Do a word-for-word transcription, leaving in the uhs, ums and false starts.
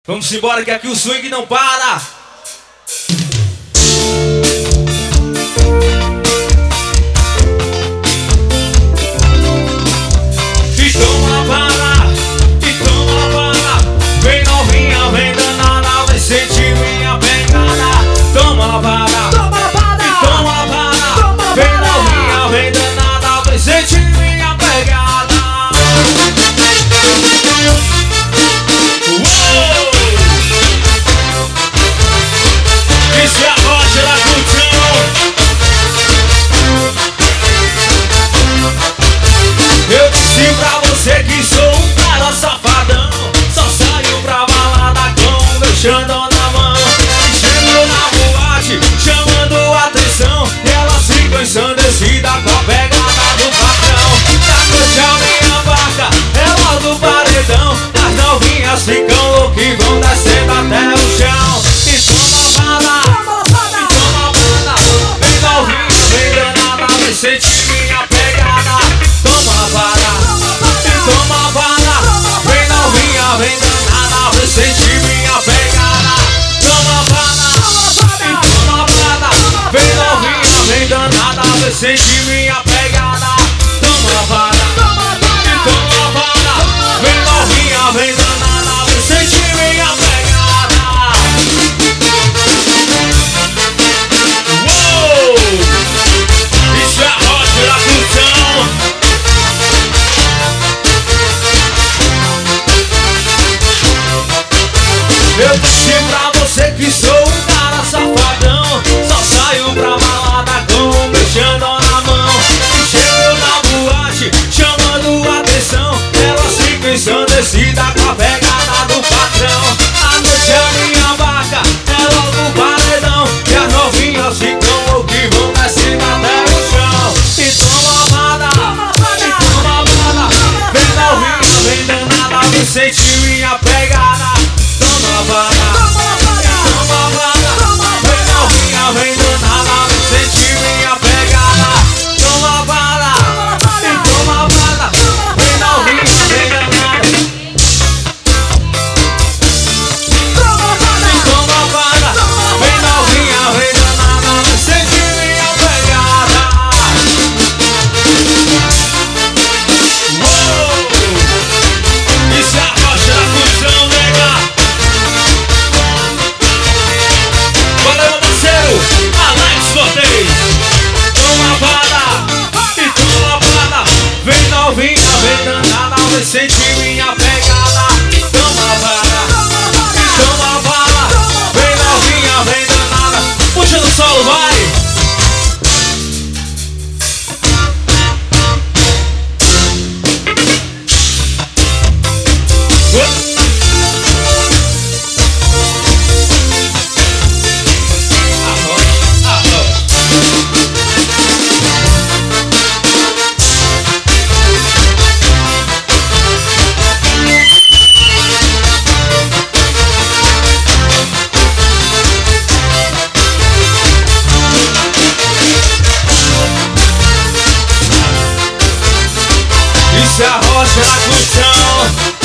Vamos embora que aqui o swing não para. E toma para, e toma para. Vem novinha, vem danada, vai sentir minha pegada. Toma para, Toma para, e toma para. Toma Vem para. novinha, vem danada, vai sentir minha pegada. Uou! Isso é a Rocha da Curtição. Eu disse pra você que sou um cara safadão. Só saio pra balada com meu xandão na mão. E chego na boate, chamando atenção. E elas ficam ensandecidas com a pegada do patrão. Da noite a minha barca é logo paredão. As novinhas ficam loucas e vão descendo até o chão. E toma bala, e toma bala. Vem novinha, vem danada, vai sentir minha pegada. Toma bala, e toma bala. Vem novinha, vem danada, vai sentir minha pegada. Toma bala, e toma bala. Vem novinha, vem danada, vai sentir minha pegada. Toma bala, e toma bala. Vem novinha, vem danada, vai sentir minha pegada. Uou! Isso é a Rocha da Curtição. Eu disse pra você que sou um cara safadão. Só saio pra balada com meu xandão na mão. E chego na boate, chamando atenção. Elas ficam ensandecidas com a pegada do patrão. A noite é minha barca, é logo paredão. E as novinhas ficam loucas e vão descendo até o chão. E toma bala, e toma bala. Vem novinha, vem danada, vem sentir minha pegada. Toma bala, e toma bala. Vem novinha, vem danada, vem sentir minha pegada. Toma bala, e toma bala. Vem novinha, vem danada. E toma bala, vem novinha, vem danada, vem sentir minha pegada. Uou! Isso é a Rocha da Curtição, nega. Valeu, parceiro, Alex Cortez. Toma bala, e toma bala. Vem novinha, vem danada, vem sentir minha pegada. Toma bala, e toma bala. Vem novinha, vem danada. Puxa no solo, vai. Isso é a Rocha da Curtição.